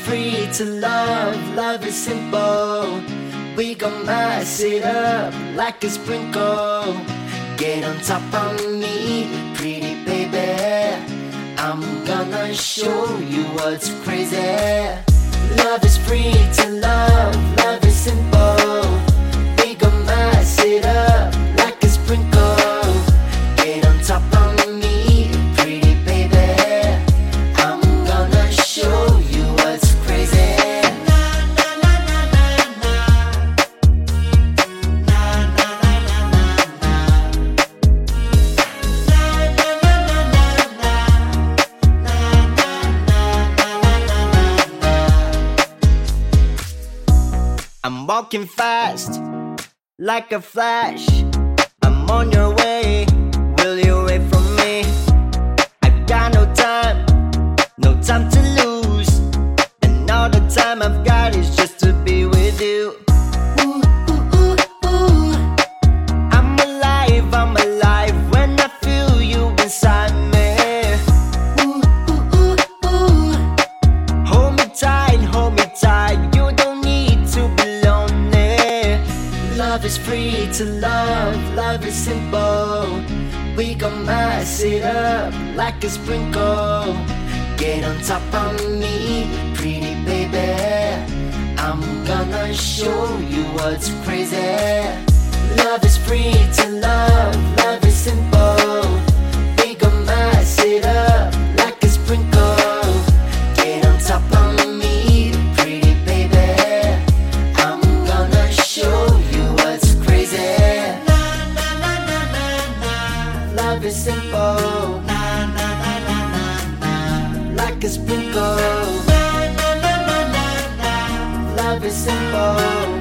free to love, love is simple. We gon' mess it up like a sprinkle. Get on top of me, pretty baby. I'm gonna show you what's crazy. Love is free to love, love is simple. We gon' mess it up like a sprinkle. Get on top of me, pretty baby. I'm gonna show you what's crazy. I'm walking fast, like a flash. I'm on your way, will you wait for me? I got no time to lose. And all the time I've got is just to be with you. Ooh, ooh, ooh, ooh. I'm alive when I feel you inside me. Ooh, ooh, ooh, ooh. Hold me tight, you don't need to be lonely. Love is free to love, love is simple. We gon' mess it up like a sprinkle. Get on top of me, pretty baby. I'm gonna show you what's crazy. Love is free to love, love is simple. We gon' mess it up like a sprinkle. Get on top of me, pretty baby. I'm gonna show you what's crazy. Love is simple, like a sprinkle. Love is simple.